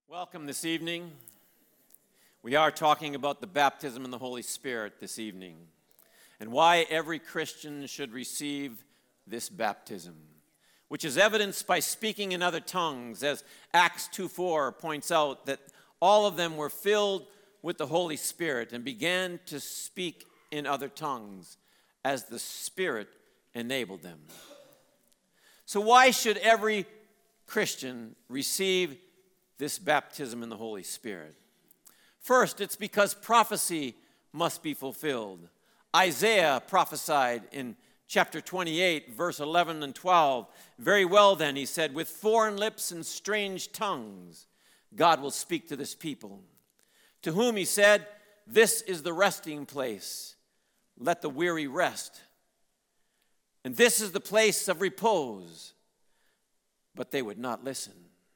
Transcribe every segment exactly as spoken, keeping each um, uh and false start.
Welcome this evening. We are talking about the baptism in the Holy Spirit this evening and why every Christian should receive this baptism, which is evidenced by speaking in other tongues, as Acts two four points out that all of them were filled with the Holy Spirit and began to speak in other tongues as the Spirit enabled them. So why should every Christian receive this baptism in the Holy Spirit? First, it's because prophecy must be fulfilled. Isaiah prophesied in chapter twenty-eight, verse eleven and twelve. Very well then, he said, with foreign lips and strange tongues, God will speak to this people. To whom he said, this is the resting place. Let the weary rest. And this is the place of repose. But they would not listen.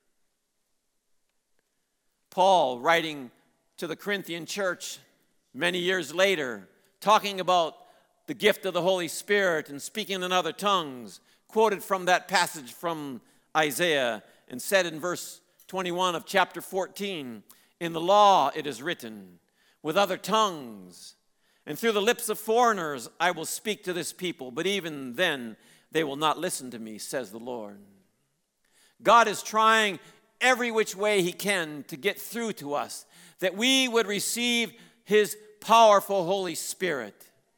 Paul, writing to the Corinthian church many years later, talking about the gift of the Holy Spirit and speaking in other tongues, quoted from that passage from Isaiah and said in verse twenty-one of chapter fourteen, in the law it is written, with other tongues, and through the lips of foreigners I will speak to this people, but even then they will not listen to me, says the Lord. God is trying every which way he can to get through to us, that we would receive his powerful Holy Spirit.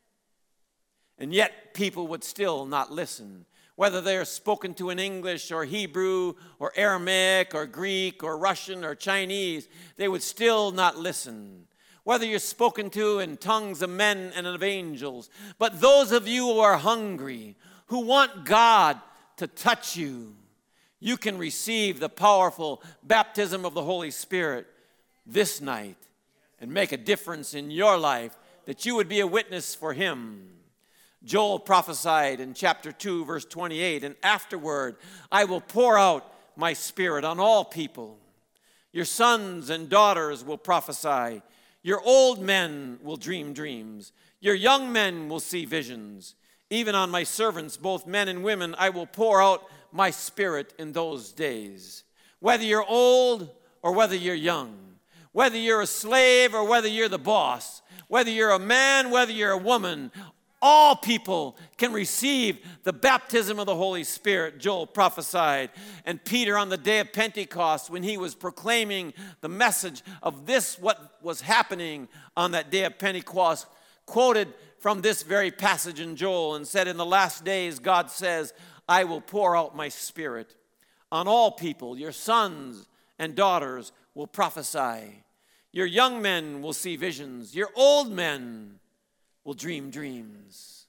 And yet people would still not listen. Whether they're spoken to in English or Hebrew or Aramaic or Greek or Russian or Chinese, they would still not listen. Whether you're spoken to in tongues of men and of angels. But those of you who are hungry, who want God to touch you, you can receive the powerful baptism of the Holy Spirit this night and make a difference in your life, that you would be a witness for him. Joel prophesied in chapter two, verse twenty-eight, and afterward I will pour out my spirit on all people. Your sons and daughters will prophesy. Your old men will dream dreams. Your young men will see visions. Even on my servants, both men and women, I will pour out my spirit in those days. Whether you're old or whether you're young, whether you're a slave or whether you're the boss, whether you're a man, whether you're a woman, all people can receive the baptism of the Holy Spirit, Joel prophesied. And Peter, on the day of Pentecost, when he was proclaiming the message of this, what was happening on that day of Pentecost, quoted from this very passage in Joel and said, in the last days, God says, I will pour out my spirit on all people. Your sons and daughters will prophesy. Your young men will see visions. Your old men will dream dreams.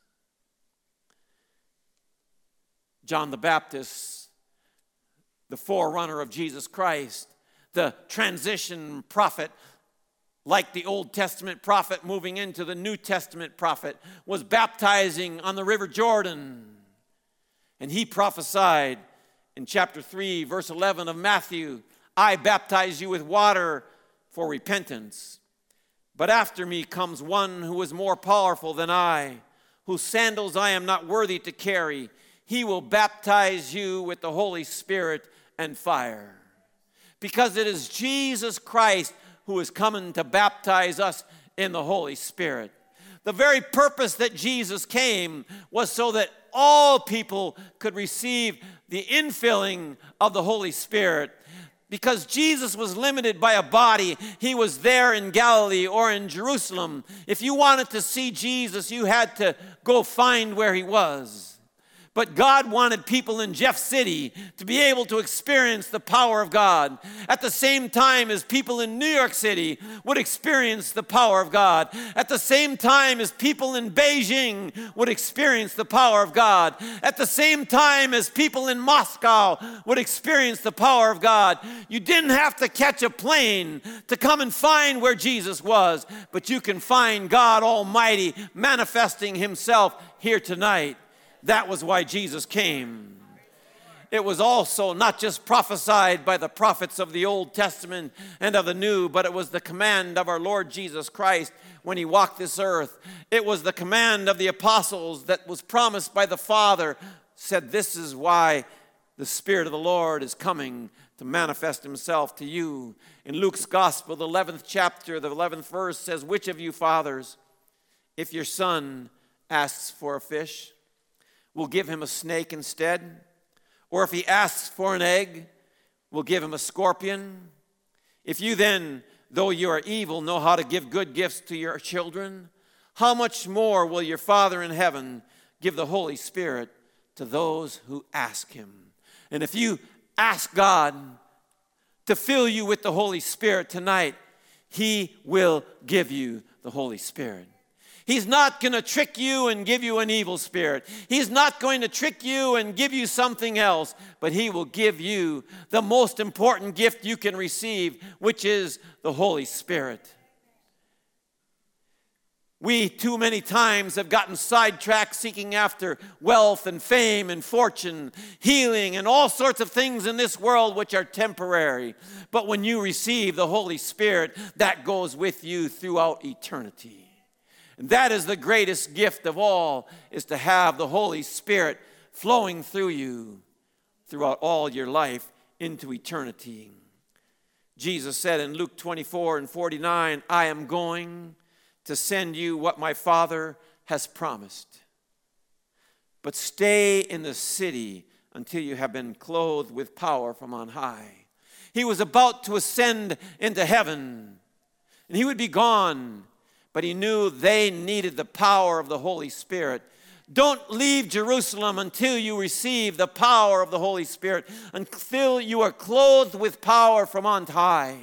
John the Baptist, the forerunner of Jesus Christ, the transition prophet, like the Old Testament prophet moving into the New Testament prophet, was baptizing on the river Jordan. And he prophesied in chapter three, verse eleven of Matthew, I baptize you with water for repentance. But after me comes one who is more powerful than I, whose sandals I am not worthy to carry. He will baptize you with the Holy Spirit and fire. Because it is Jesus Christ who is coming to baptize us in the Holy Spirit. The very purpose that Jesus came was so that all people could receive the infilling of the Holy Spirit. Because Jesus was limited by a body, he was there in Galilee or in Jerusalem. If you wanted to see Jesus, you had to go find where he was. But God wanted people in Jeff City to be able to experience the power of God at the same time as people in New York City would experience the power of God. At the same time as people in Beijing would experience the power of God. At the same time as people in Moscow would experience the power of God. You didn't have to catch a plane to come and find where Jesus was, but you can find God Almighty manifesting himself here tonight. That was why Jesus came. It was also not just prophesied by the prophets of the Old Testament and of the New, but it was the command of our Lord Jesus Christ when he walked this earth. It was the command of the apostles that was promised by the Father, said this is why the Spirit of the Lord is coming to manifest himself to you. In Luke's Gospel, the eleventh chapter, the eleventh verse says, which of you fathers, if your son asks for a fish, will give him a snake instead? Or if he asks for an egg, will give him a scorpion? If you then, though you are evil, know how to give good gifts to your children, how much more will your Father in heaven give the Holy Spirit to those who ask him? And if you ask God to fill you with the Holy Spirit tonight, he will give you the Holy Spirit. He's not going to trick you and give you an evil spirit. He's not going to trick you and give you something else, but he will give you the most important gift you can receive, which is the Holy Spirit. We too many times have gotten sidetracked seeking after wealth and fame and fortune, healing, and all sorts of things in this world which are temporary. But when you receive the Holy Spirit, that goes with you throughout eternity. And that is the greatest gift of all, is to have the Holy Spirit flowing through you throughout all your life into eternity. Jesus said in Luke twenty-four and forty-nine, I am going to send you what my Father has promised. But stay in the city until you have been clothed with power from on high. He was about to ascend into heaven, and he would be gone. But he knew they needed the power of the Holy Spirit. Don't leave Jerusalem until you receive the power of the Holy Spirit, until you are clothed with power from on high.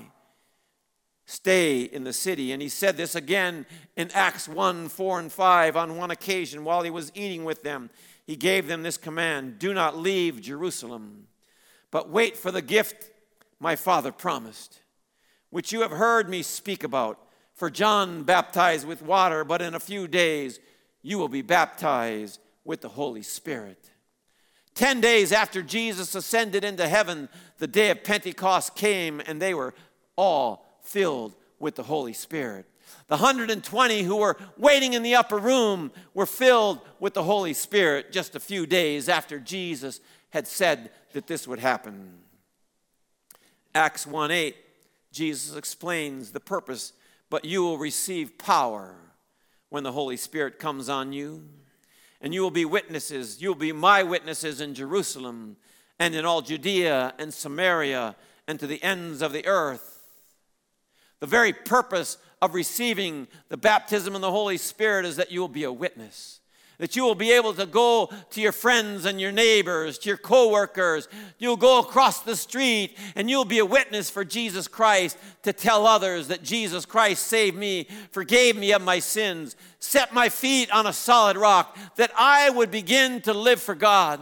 Stay in the city. And he said this again in Acts one, four, and five. On one occasion, while he was eating with them, he gave them this command: do not leave Jerusalem, but wait for the gift my Father promised, which you have heard me speak about. For John baptized with water, but in a few days you will be baptized with the Holy Spirit. Ten days after Jesus ascended into heaven, the day of Pentecost came, and they were all filled with the Holy Spirit. The one hundred twenty who were waiting in the upper room were filled with the Holy Spirit just a few days after Jesus had said that this would happen. Acts one eight, Jesus explains the purpose. But you will receive power when the Holy Spirit comes on you. And you will be witnesses. You will be my witnesses in Jerusalem and in all Judea and Samaria and to the ends of the earth. The very purpose of receiving the baptism in the Holy Spirit is that you will be a witness. That you will be able to go to your friends and your neighbors, to your co-workers. You'll go across the street and you'll be a witness for Jesus Christ to tell others that Jesus Christ saved me, forgave me of my sins, set my feet on a solid rock, that I would begin to live for God.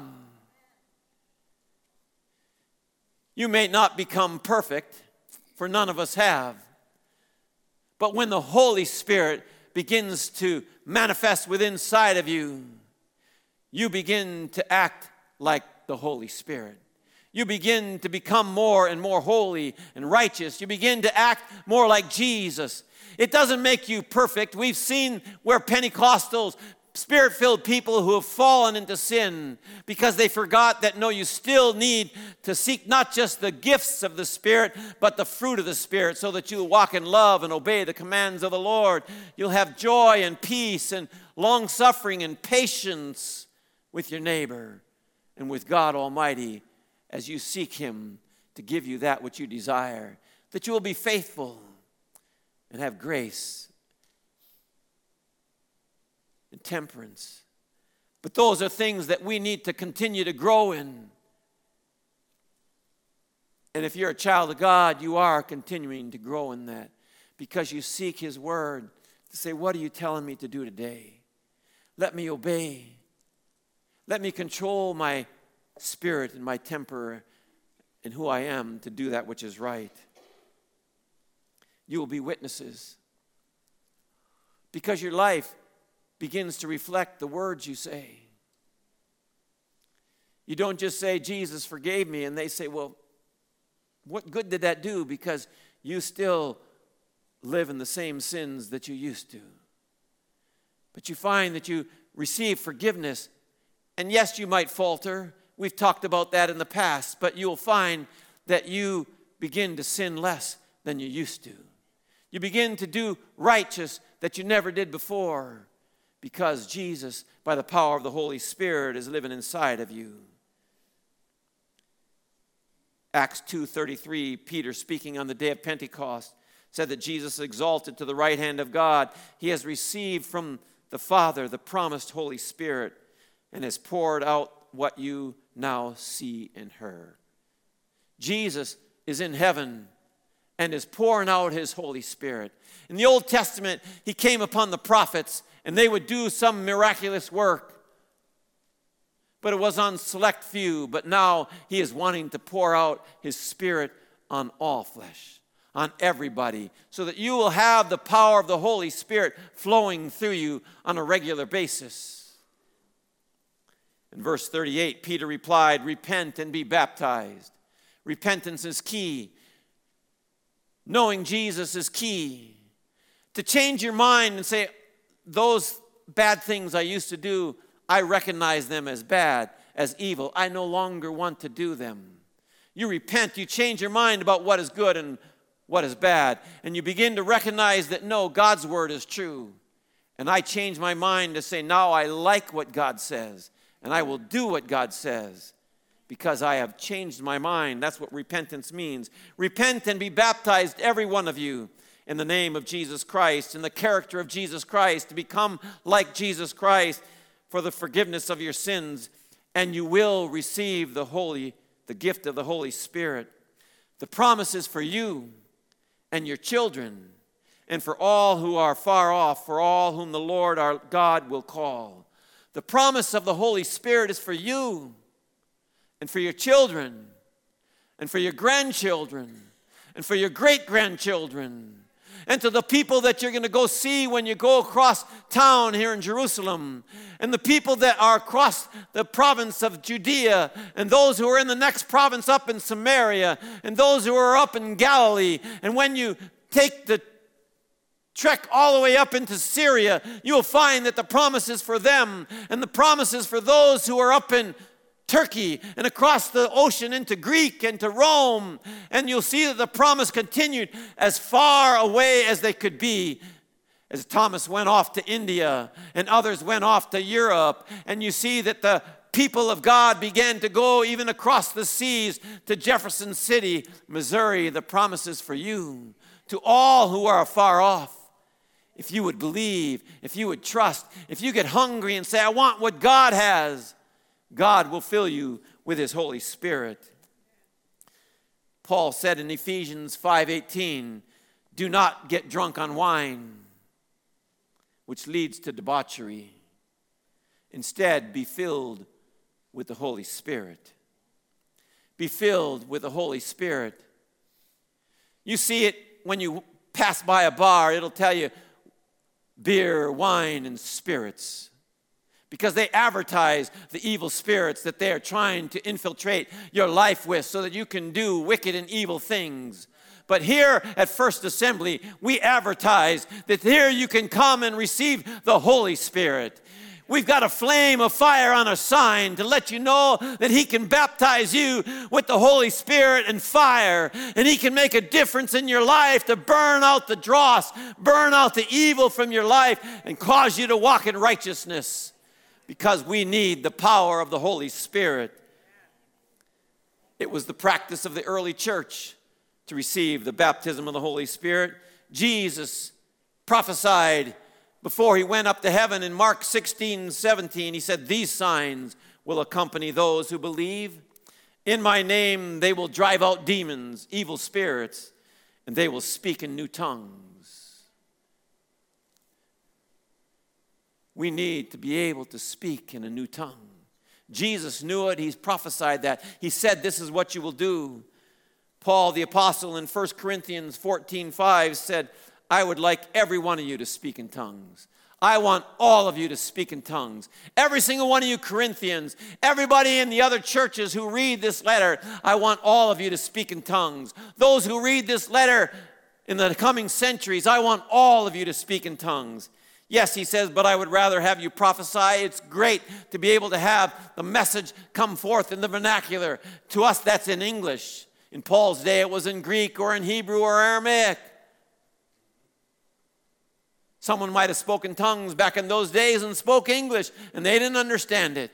You may not become perfect, for none of us have. But when the Holy Spirit begins to manifest within inside of you, you begin to act like the Holy Spirit. You begin to become more and more holy and righteous. You begin to act more like Jesus. It doesn't make you perfect. We've seen where Pentecostals, Spirit-filled people who have fallen into sin because they forgot that, no, you still need to seek not just the gifts of the Spirit, but the fruit of the Spirit, so that you'll walk in love and obey the commands of the Lord. You'll have joy and peace and long-suffering and patience with your neighbor and with God Almighty as you seek him to give you that which you desire, that you will be faithful and have grace and temperance. But those are things that we need to continue to grow in. And if you're a child of God, you are continuing to grow in that, because you seek his word to say, what are you telling me to do today? Let me obey. Let me control my spirit and my temper and who I am to do that which is right. You will be witnesses, because your life begins to reflect the words you say. You don't just say, Jesus forgave me, and they say, well, what good did that do? Because you still live in the same sins that you used to. But you find that you receive forgiveness, and yes, you might falter. We've talked about that in the past, but you'll find that you begin to sin less than you used to. You begin to do righteous that you never did before, because Jesus, by the power of the Holy Spirit, is living inside of you. Acts two thirty-three, Peter, speaking on the day of Pentecost, said that Jesus exalted to the right hand of God. He has received from the Father the promised Holy Spirit and has poured out what you now see and heard. Jesus is in heaven and is pouring out his Holy Spirit. In the Old Testament, he came upon the prophets and they would do some miraculous work, but it was on select few. But now he is wanting to pour out his Spirit on all flesh, on everybody, so that you will have the power of the Holy Spirit flowing through you on a regular basis. In verse thirty-eight, Peter replied, "Repent and be baptized." Repentance is key. Knowing Jesus is key. To change your mind and say, those bad things I used to do, I recognize them as bad, as evil. I no longer want to do them. You repent, you change your mind about what is good and what is bad, and you begin to recognize that, no, God's word is true. And I change my mind to say, now I like what God says, and I will do what God says, because I have changed my mind. That's what repentance means. Repent and be baptized, every one of you, in the name of Jesus Christ, in the character of Jesus Christ, to become like Jesus Christ for the forgiveness of your sins, and you will receive the holy, the gift of the Holy Spirit. The promise is for you and your children, and for all who are far off, for all whom the Lord our God will call. The promise of the Holy Spirit is for you, and for your children, and for your grandchildren, and for your great-grandchildren, and to the people that you're going to go see when you go across town here in Jerusalem, and the people that are across the province of Judea, and those who are in the next province up in Samaria, and those who are up in Galilee. And when you take the trek all the way up into Syria, you will find that the promise is for them, and the promise is for those who are up in Turkey and across the ocean into Greek and to Rome. And you'll see that the promise continued as far away as they could be, as Thomas went off to India and others went off to Europe. And you see that the people of God began to go even across the seas to Jefferson City, Missouri. The promise is for you, to all who are far off. If you would believe, if you would trust, if you get hungry and say, I want what God has, God will fill you with his Holy Spirit. Paul said in Ephesians five eighteen, do not get drunk on wine, which leads to debauchery. Instead, be filled with the Holy Spirit. Be filled with the Holy Spirit. You see it when you pass by a bar, it'll tell you beer, wine, and spirits, because they advertise the evil spirits that they are trying to infiltrate your life with so that you can do wicked and evil things. But here at First Assembly, we advertise that here you can come and receive the Holy Spirit. We've got a flame of fire on a sign to let you know that he can baptize you with the Holy Spirit and fire, and he can make a difference in your life to burn out the dross, burn out the evil from your life, and cause you to walk in righteousness. Because we need the power of the Holy Spirit. It was the practice of the early church to receive the baptism of the Holy Spirit. Jesus prophesied before he went up to heaven in Mark sixteen seventeen. He said, these signs will accompany those who believe. In my name they will drive out demons, evil spirits, and they will speak in new tongues. We need to be able to speak in a new tongue. Jesus knew it. He's prophesied that. He said, this is what you will do. Paul the apostle in First Corinthians fourteen five said, I would like every one of you to speak in tongues. I want all of you to speak in tongues. Every single one of you Corinthians, everybody in the other churches who read this letter, I want all of you to speak in tongues. Those who read this letter in the coming centuries, I want all of you to speak in tongues. Yes, he says, but I would rather have you prophesy. It's great to be able to have the message come forth in the vernacular. To us, that's in English. In Paul's day, it was in Greek or in Hebrew or Aramaic. Someone might have spoken tongues back in those days and spoke English, and they didn't understand it.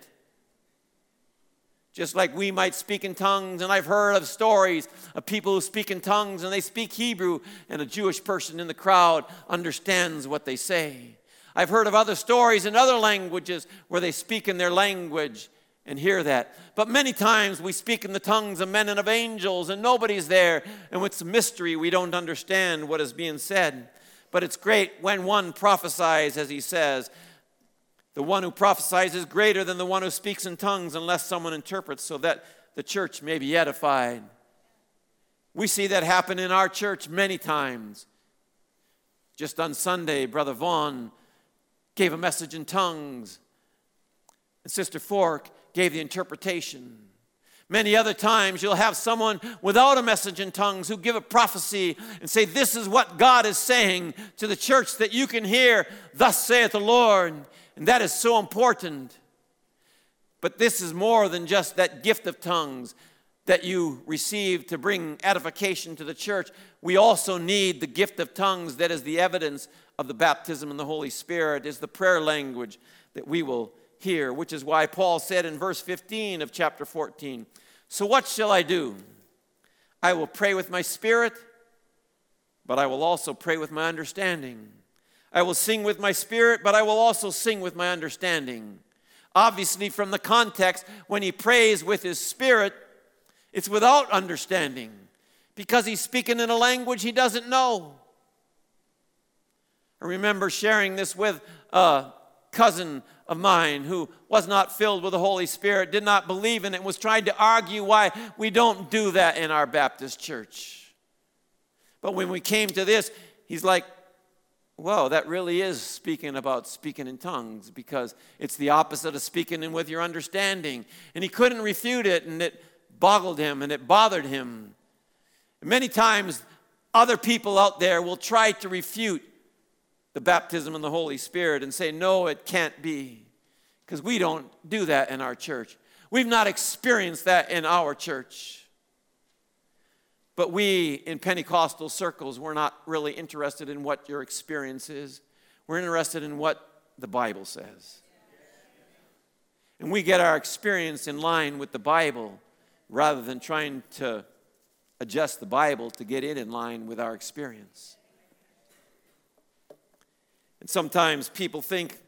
Just like we might speak in tongues, and I've heard of stories of people who speak in tongues and they speak Hebrew, and a Jewish person in the crowd understands what they say. I've heard of other stories in other languages where they speak in their language and hear that. But many times we speak in the tongues of men and of angels, and nobody's there, and it's a mystery. We don't understand what is being said. But it's great when one prophesies, as he says. The one who prophesies is greater than the one who speaks in tongues unless someone interprets, so that the church may be edified. We see that happen in our church many times. Just on Sunday, Brother Vaughn gave a message in tongues, and Sister Fork gave the interpretation. Many other times you'll have someone without a message in tongues who give a prophecy and say, this is what God is saying to the church that you can hear, thus saith the Lord. And that is so important. But this is more than just that gift of tongues that you receive to bring edification to the church. We also need the gift of tongues that is the evidence of the baptism in the Holy Spirit, is the prayer language that we will hear, which is why Paul said in verse fifteen of chapter fourteen, so what shall I do? I will pray with my spirit, but I will also pray with my understanding. I will sing with my spirit, but I will also sing with my understanding. Obviously, from the context, when he prays with his spirit, it's without understanding, because he's speaking in a language he doesn't know. I remember sharing this with a cousin of mine who was not filled with the Holy Spirit, did not believe in it, was trying to argue why we don't do that in our Baptist church. But when we came to this, he's like, whoa, that really is speaking about speaking in tongues, because it's the opposite of speaking in with your understanding. And he couldn't refute it, and it boggled him, and it bothered him. And many times, other people out there will try to refute the baptism in the Holy Spirit and say, no, it can't be, because we don't do that in our church. We've not experienced that in our church. But we, in Pentecostal circles, we're not really interested in what your experience is. We're interested in what the Bible says. And we get our experience in line with the Bible rather than trying to adjust the Bible to get it in line with our experience. And sometimes people think,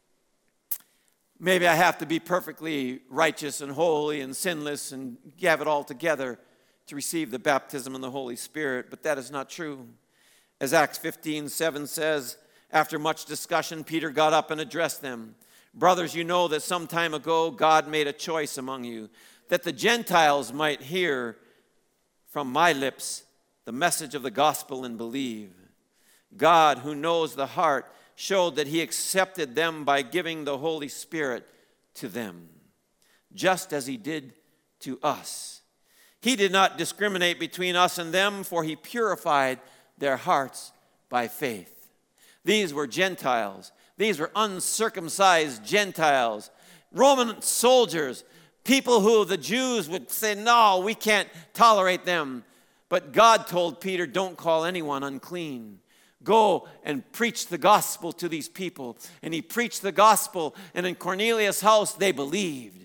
maybe I have to be perfectly righteous and holy and sinless and have it all together to receive the baptism in the Holy Spirit, but that is not true. As Acts fifteen seven says, after much discussion, Peter got up and addressed them. Brothers, you know that some time ago God made a choice among you, that the Gentiles might hear from my lips the message of the gospel and believe. God, who knows the heart, showed that he accepted them by giving the Holy Spirit to them, just as he did to us. He did not discriminate between us and them, for he purified their hearts by faith. These were Gentiles. These were uncircumcised Gentiles, Roman soldiers, people who the Jews would say, no, we can't tolerate them. But God told Peter, don't call anyone unclean. Go and preach the gospel to these people. And he preached the gospel, and in Cornelius' house they believed.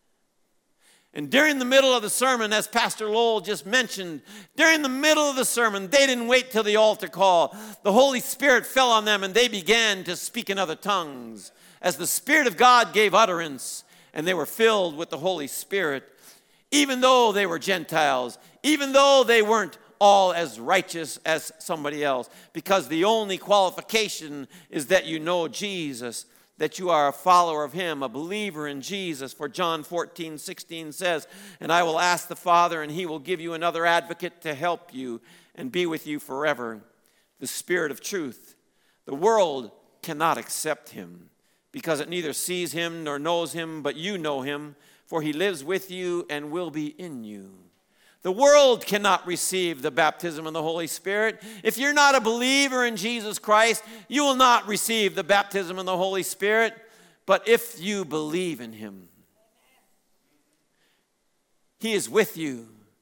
And during the middle of the sermon, as Pastor Lowell just mentioned, during the middle of the sermon, they didn't wait till the altar call. The Holy Spirit fell on them, and they began to speak in other tongues as the Spirit of God gave utterance, and they were filled with the Holy Spirit, even though they were Gentiles, even though they weren't all as righteous as somebody else, because the only qualification is that you know Jesus, that you are a follower of him, a believer in Jesus. For John fourteen sixteen says, and I will ask the Father, and he will give you another advocate to help you and be with you forever, the Spirit of truth. The world cannot accept him, because it neither sees him nor knows him, but you know him, for he lives with you and will be in you. The world cannot receive the baptism of the Holy Spirit. If you're not a believer in Jesus Christ, you will not receive the baptism of the Holy Spirit. But if you believe in him, he is with you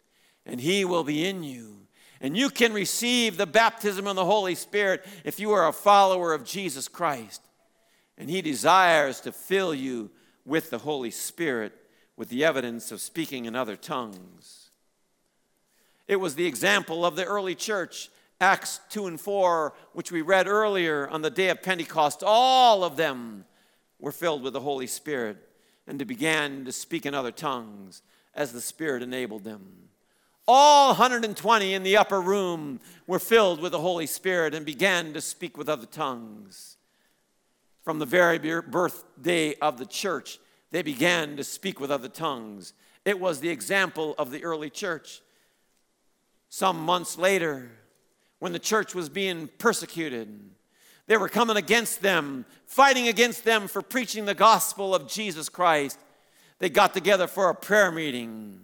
and he will be in you. And you can receive the baptism of the Holy Spirit if you are a follower of Jesus Christ. And he desires to fill you with the Holy Spirit with the evidence of speaking in other tongues. It was the example of the early church, Acts two and four, which we read earlier on the day of Pentecost. All of them were filled with the Holy Spirit and they began to speak in other tongues as the Spirit enabled them. All one hundred twenty in the upper room were filled with the Holy Spirit and began to speak with other tongues. From the very birthday of the church, they began to speak with other tongues. It was the example of the early church. Some months later, when the church was being persecuted, they were coming against them, fighting against them for preaching the gospel of Jesus Christ. They got together for a prayer meeting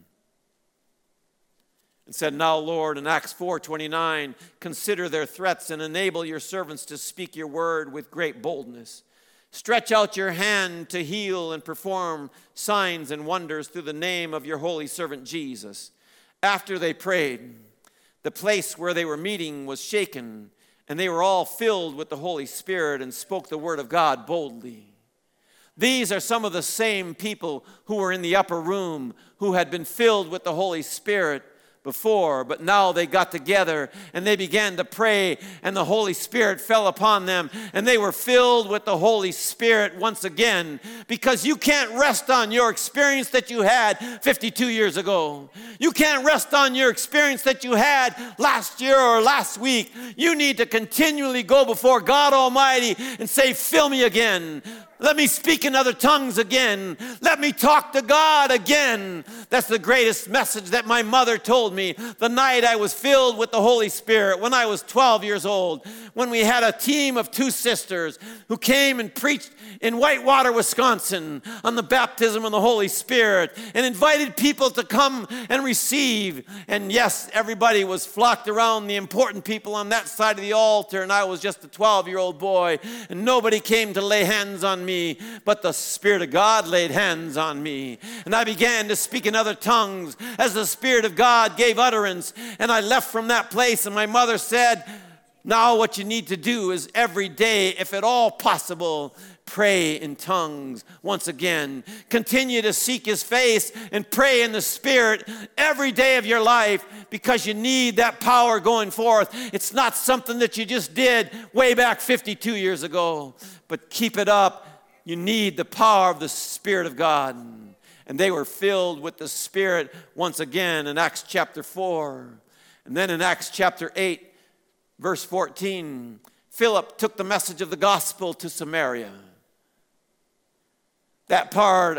and said, "Now, Lord," in Acts four twenty-nine, "consider their threats and enable your servants to speak your word with great boldness. Stretch out your hand to heal and perform signs and wonders through the name of your holy servant Jesus." After they prayed, the place where they were meeting was shaken, and they were all filled with the Holy Spirit and spoke the word of God boldly. These are some of the same people who were in the upper room who had been filled with the Holy Spirit before, but now they got together and they began to pray, and the Holy Spirit fell upon them, and they were filled with the Holy Spirit once again, because you can't rest on your experience that you had fifty-two years ago. You can't rest on your experience that you had last year or last week. You need to continually go before God Almighty and say, "Fill me again. Let me speak in other tongues again. Let me talk to God again." That's the greatest message that my mother told me the night I was filled with the Holy Spirit when I was twelve years old, when we had a team of two sisters who came and preached in Whitewater, Wisconsin on the baptism of the Holy Spirit and invited people to come and receive. And yes, everybody was flocked around the important people on that side of the altar, and I was just a twelve-year-old boy, and nobody came to lay hands on me, but the Spirit of God laid hands on me, and I began to speak in other tongues as the Spirit of God gave utterance. And I left from that place, and my mother said, "Now what you need to do is every day, if at all possible, pray in tongues once again. Continue to seek his face and pray in the Spirit every day of your life, because you need that power going forth. It's not something that you just did way back fifty-two years ago, but keep it up. You need the power of the Spirit of God." And they were filled with the Spirit once again in Acts chapter four. And then in Acts chapter eight, verse fourteen, Philip took the message of the gospel to Samaria. That part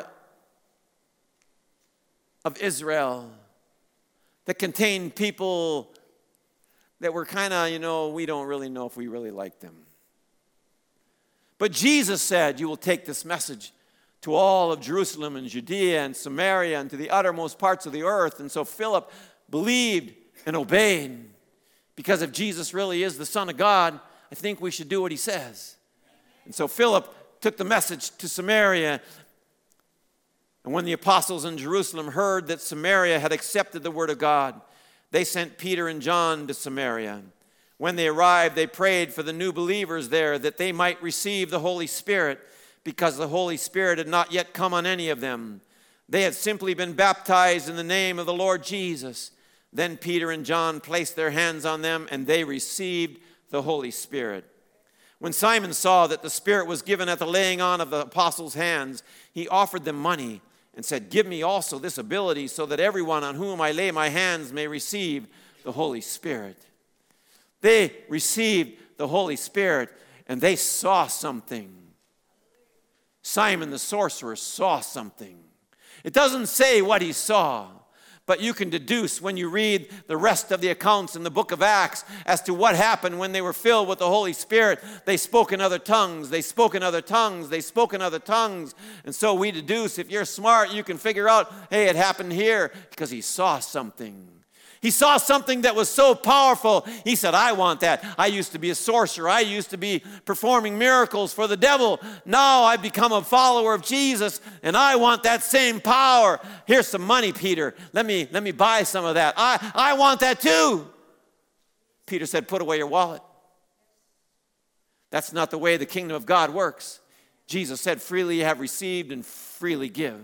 of Israel that contained people that were kind of, you know, we don't really know if we really like them. But Jesus said, "You will take this message to all of Jerusalem and Judea and Samaria and to the uttermost parts of the earth." And so Philip believed and obeyed, because if Jesus really is the Son of God, I think we should do what he says. And so Philip took the message to Samaria. And when the apostles in Jerusalem heard that Samaria had accepted the word of God, they sent Peter and John to Samaria. When they arrived, they prayed for the new believers there that they might receive the Holy Spirit, because the Holy Spirit had not yet come on any of them. They had simply been baptized in the name of the Lord Jesus. Then Peter and John placed their hands on them, and they received the Holy Spirit. When Simon saw that the Spirit was given at the laying on of the apostles' hands, he offered them money and said, "Give me also this ability, so that everyone on whom I lay my hands may receive the Holy Spirit." They received the Holy Spirit, and they saw something. Simon the sorcerer saw something. It doesn't say what he saw, but you can deduce when you read the rest of the accounts in the book of Acts as to what happened when they were filled with the Holy Spirit. They spoke in other tongues. They spoke in other tongues. They spoke in other tongues. And so we deduce, if you're smart, you can figure out, hey, it happened here because he saw something. He saw something that was so powerful. He said, I want that. I used to be a sorcerer. I used to be performing miracles for the devil. Now I've become a follower of Jesus, and I want that same power. Here's some money, Peter. Let me, let me buy some of that. I, I want that too. Peter said, put away your wallet. That's not the way the kingdom of God works. Jesus said, freely you have received and freely give.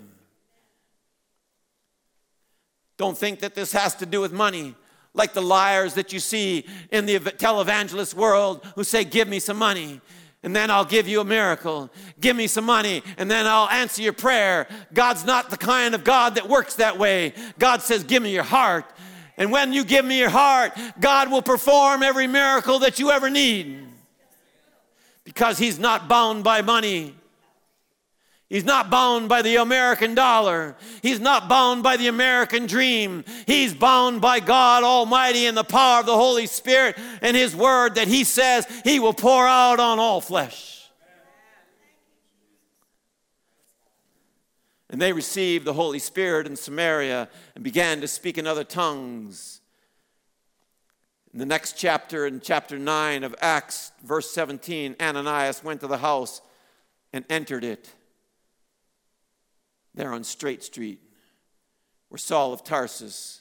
Don't think that this has to do with money, like the liars that you see in the televangelist world who say, give me some money, and then I'll give you a miracle. Give me some money, and then I'll answer your prayer. God's not the kind of God that works that way. God says, give me your heart. And when you give me your heart, God will perform every miracle that you ever need. Because he's not bound by money. He's not bound by the American dollar. He's not bound by the American dream. He's bound by God Almighty and the power of the Holy Spirit and his word that he says he will pour out on all flesh. And they received the Holy Spirit in Samaria and began to speak in other tongues. In the next chapter, in chapter nine of Acts, verse seventeen, Ananias went to the house and entered it. There on Straight Street, where Saul of Tarsus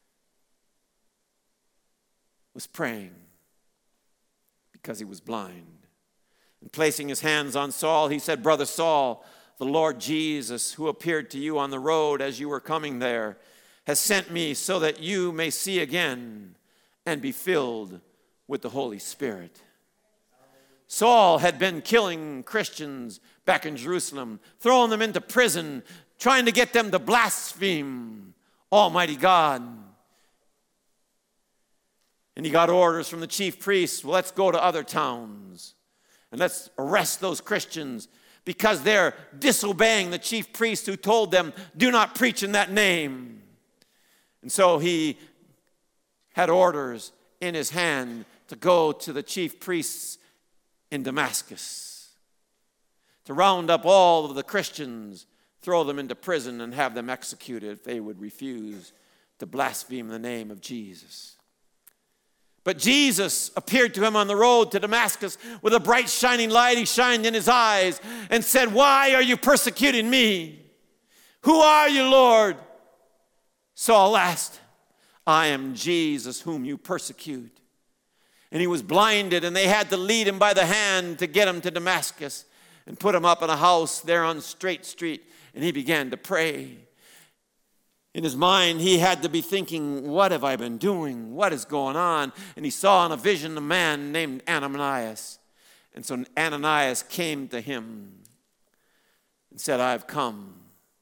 was praying because he was blind. And placing his hands on Saul, he said, Brother Saul, the Lord Jesus, who appeared to you on the road as you were coming there, has sent me so that you may see again and be filled with the Holy Spirit. Saul had been killing Christians back in Jerusalem, throwing them into prison, trying to get them to blaspheme Almighty God. And he got orders from the chief priests, well, let's go to other towns and let's arrest those Christians because they're disobeying the chief priest who told them, do not preach in that name. And so he had orders in his hand to go to the chief priests in Damascus, to round up all of the Christians, throw them into prison, and have them executed if they would refuse to blaspheme the name of Jesus. But Jesus appeared to him on the road to Damascus with a bright shining light. He shined in his eyes and said, why are you persecuting me? Who are you, Lord? Saul asked, I am Jesus whom you persecute. And he was blinded, and they had to lead him by the hand to get him to Damascus and put him up in a house there on Straight Street. And he began to pray. In his mind, he had to be thinking, what have I been doing? What is going on? And he saw in a vision a man named Ananias. And so Ananias came to him and said, I've come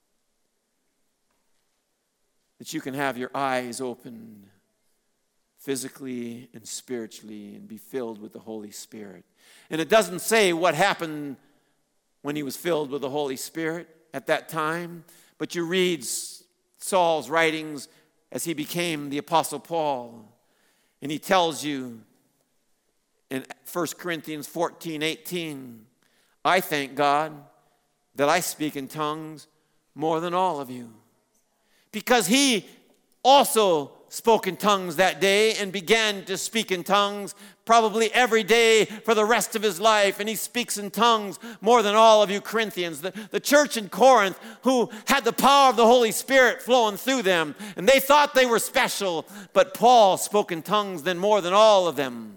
that you can have your eyes opened physically and spiritually and be filled with the Holy Spirit. And it doesn't say what happened when he was filled with the Holy Spirit at that time, but you read Saul's writings as he became the Apostle Paul, and he tells you in First Corinthians fourteen eighteen, I thank God that I speak in tongues more than all of you. Because he also spoke in tongues that day and began to speak in tongues probably every day for the rest of his life. And he speaks in tongues more than all of you Corinthians. The, the church in Corinth who had the power of the Holy Spirit flowing through them. And they thought they were special. But Paul spoke in tongues then more than all of them.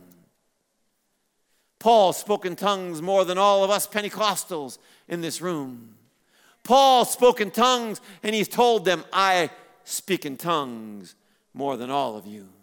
Paul spoke in tongues more than all of us Pentecostals in this room. Paul spoke in tongues and he told them, I speak in tongues more than all of you.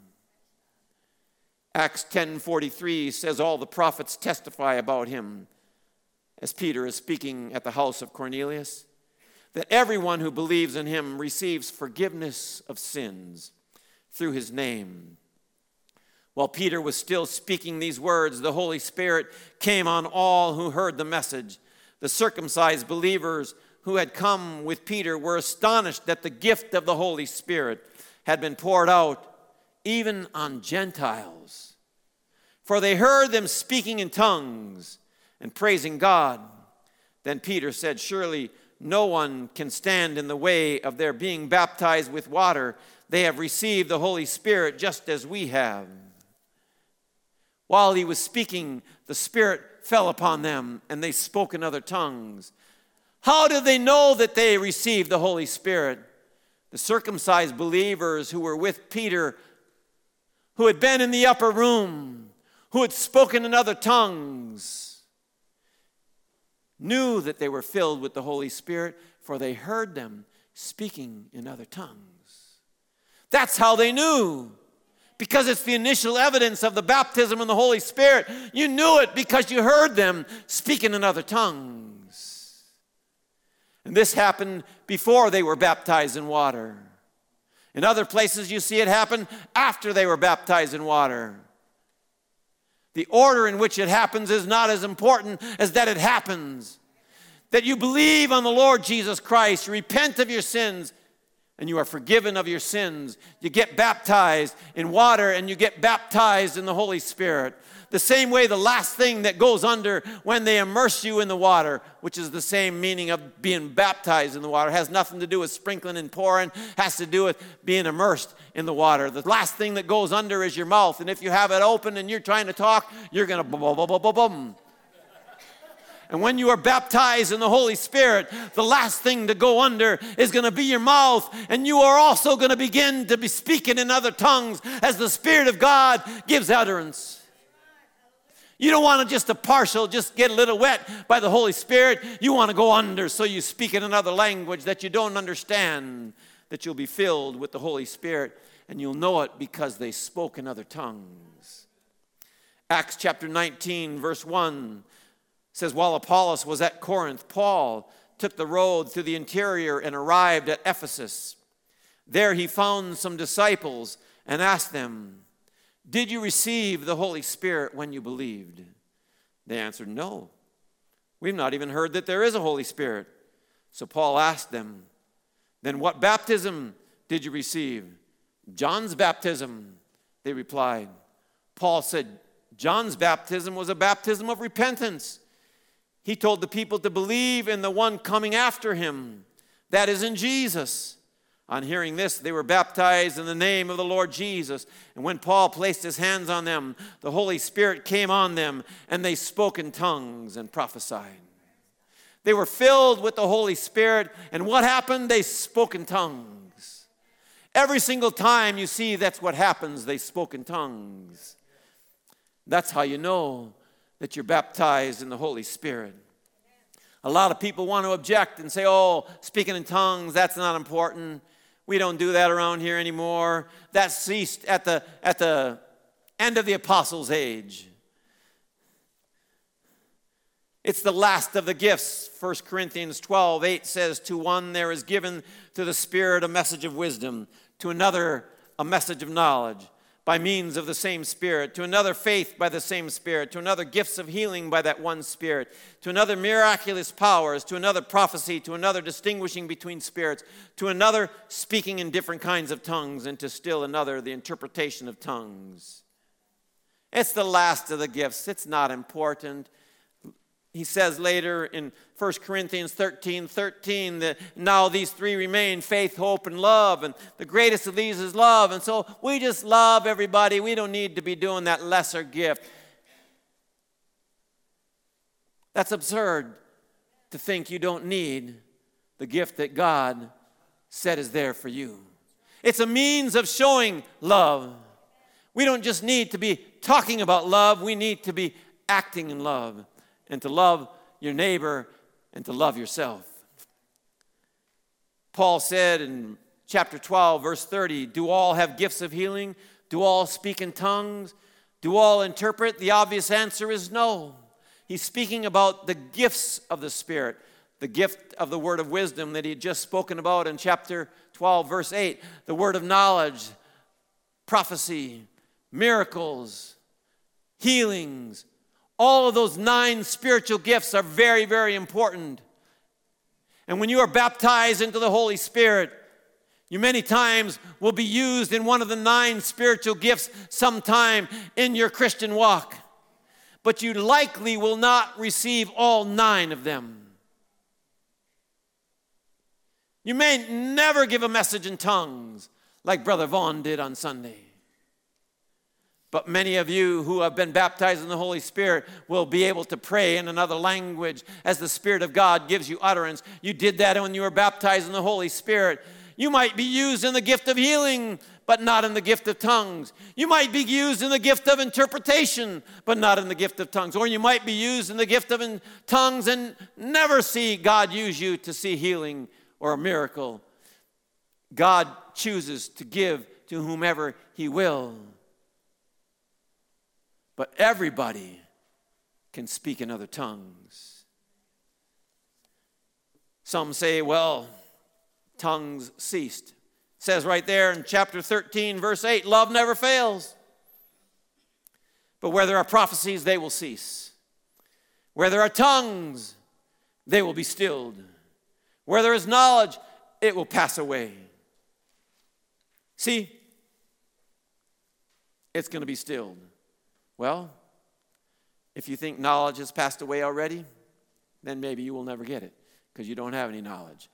Acts ten forty-three says all the prophets testify about him, as Peter is speaking at the house of Cornelius, that everyone who believes in him receives forgiveness of sins through his name. While Peter was still speaking these words, the Holy Spirit came on all who heard the message. The circumcised believers who had come with Peter were astonished that the gift of the Holy Spirit had been poured out even on Gentiles. For they heard them speaking in tongues and praising God. Then Peter said, surely no one can stand in the way of their being baptized with water. they have received the Holy Spirit just as we have. While he was speaking, the Spirit fell upon them, and they spoke in other tongues. How did they know that they received the Holy Spirit? The circumcised believers who were with Peter, who had been in the upper room, who had spoken in other tongues, knew that they were filled with the Holy Spirit, for they heard them speaking in other tongues. That's how they knew, because it's the initial evidence of the baptism in the Holy Spirit. You knew it because you heard them speaking in other tongues. And this happened before they were baptized in water. In other places, you see it happen after they were baptized in water. The order in which it happens is not as important as that it happens. That you believe on the Lord Jesus Christ, you repent of your sins, and you are forgiven of your sins. You get baptized in water, and you get baptized in the Holy Spirit. The same way the last thing that goes under when they immerse you in the water, which is the same meaning of being baptized in the water, has nothing to do with sprinkling and pouring, has to do with being immersed in the water. The last thing that goes under is your mouth, and if you have it open and you're trying to talk, you're going to bum, bum, bum, bum, bum. And when you are baptized in the Holy Spirit, the last thing to go under is going to be your mouth, and you are also going to begin to be speaking in other tongues as the Spirit of God gives utterance. You don't want to just a partial, just get a little wet by the Holy Spirit. You want to go under so you speak in another language that you don't understand, that you'll be filled with the Holy Spirit, and you'll know it because they spoke in other tongues. Acts chapter nineteen, verse one says, while Apollos was at Corinth, Paul took the road through the interior and arrived at Ephesus. There he found some disciples and asked them, did you receive the Holy Spirit when you believed? They answered, no. We've not even heard that there is a Holy Spirit. So Paul asked them, then what baptism did you receive? John's baptism, they replied. Paul said, John's baptism was a baptism of repentance. He told the people to believe in the one coming after him, that is in Jesus. On hearing this, they were baptized in the name of the Lord Jesus. And when Paul placed his hands on them, the Holy Spirit came on them, and they spoke in tongues and prophesied. They were filled with the Holy Spirit, and what happened? They spoke in tongues. Every single time you see that's what happens, they spoke in tongues. That's how you know that you're baptized in the Holy Spirit. A lot of people want to object and say, oh, speaking in tongues, that's not important. We don't do that around here anymore. That ceased at the, at the end of the apostles' age. It's the last of the gifts. First Corinthians twelve eight says, to one there is given to the Spirit a message of wisdom, to another a message of knowledge, by means of the same Spirit, to another faith by the same Spirit, to another gifts of healing by that one Spirit, to another miraculous powers, to another prophecy, to another distinguishing between spirits, to another speaking in different kinds of tongues, and to still another the interpretation of tongues. It's the last of the gifts. It's not important. He says later in First Corinthians thirteen thirteen that now these three remain, faith, hope, and love. And the greatest of these is love. And so we just love everybody. We don't need to be doing that lesser gift. That's absurd to think you don't need the gift that God said is there for you. It's a means of showing love. We don't just need to be talking about love. We need to be acting in love. And to love your neighbor, and to love yourself. Paul said in chapter twelve, verse thirty, do all have gifts of healing? Do all speak in tongues? Do all interpret? The obvious answer is no. He's speaking about the gifts of the Spirit, the gift of the word of wisdom that he had just spoken about in chapter twelve, verse eight, the word of knowledge, prophecy, miracles, healings. All of those nine spiritual gifts are very, very important. And when you are baptized into the Holy Spirit, you many times will be used in one of the nine spiritual gifts sometime in your Christian walk. But you likely will not receive all nine of them. You may never give a message in tongues like Brother Vaughn did on Sunday. But many of you who have been baptized in the Holy Spirit will be able to pray in another language as the Spirit of God gives you utterance. You did that when you were baptized in the Holy Spirit. You might be used in the gift of healing, but not in the gift of tongues. You might be used in the gift of interpretation, but not in the gift of tongues. Or you might be used in the gift of in tongues and never see God use you to see healing or a miracle. God chooses to give to whomever He will. But everybody can speak in other tongues. Some say, well, tongues ceased. It says right there in chapter thirteen, verse eight, love never fails. But where there are prophecies, they will cease. Where there are tongues, they will be stilled. Where there is knowledge, it will pass away. See, it's going to be stilled. Well, if you think knowledge has passed away already, then maybe you will never get it because you don't have any knowledge.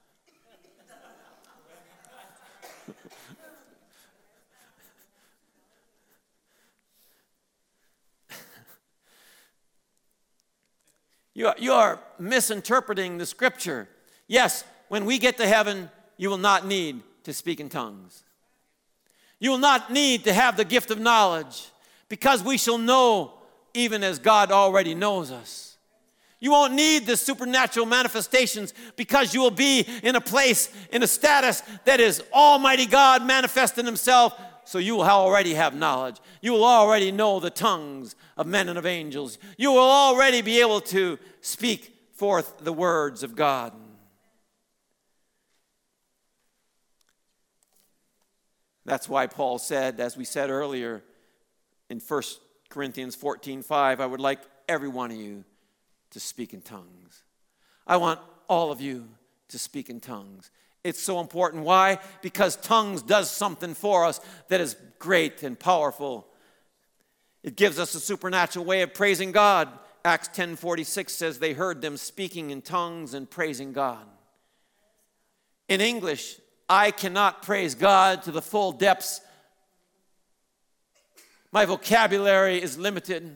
you, are, you are misinterpreting the scripture. Yes, when we get to heaven, you will not need to speak in tongues. You will not need to have the gift of knowledge, because we shall know even as God already knows us. You won't need the supernatural manifestations because you will be in a place, in a status that is Almighty God manifesting Himself, so you will already have knowledge. You will already know the tongues of men and of angels. You will already be able to speak forth the words of God. That's why Paul said, as we said earlier, in First Corinthians fourteen five, I would like every one of you to speak in tongues. I want all of you to speak in tongues. It's so important. Why? Because tongues does something for us that is great and powerful. It gives us a supernatural way of praising God. Acts ten forty-six says they heard them speaking in tongues and praising God. In English, I cannot praise God to the full depths. My vocabulary is limited.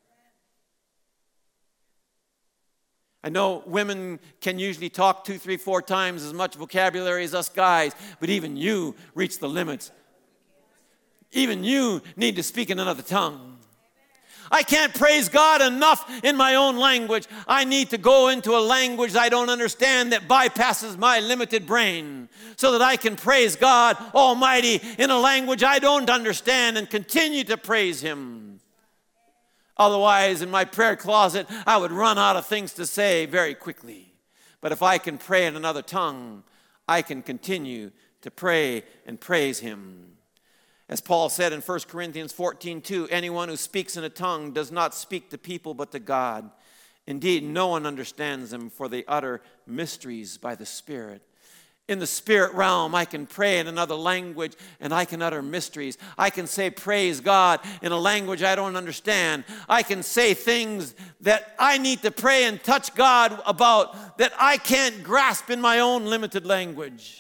I know women can usually talk two, three, four times as much vocabulary as us guys, but even you reach the limits. Even you need to speak in another tongue. I can't praise God enough in my own language. I need to go into a language I don't understand that bypasses my limited brain so that I can praise God Almighty in a language I don't understand and continue to praise Him. Otherwise, in my prayer closet, I would run out of things to say very quickly. But if I can pray in another tongue, I can continue to pray and praise Him. As Paul said in First Corinthians fourteen two, anyone who speaks in a tongue does not speak to people but to God. Indeed, no one understands them, for they utter mysteries by the Spirit. In the spirit realm, I can pray in another language and I can utter mysteries. I can say praise God in a language I don't understand. I can say things that I need to pray and touch God about that I can't grasp in my own limited language.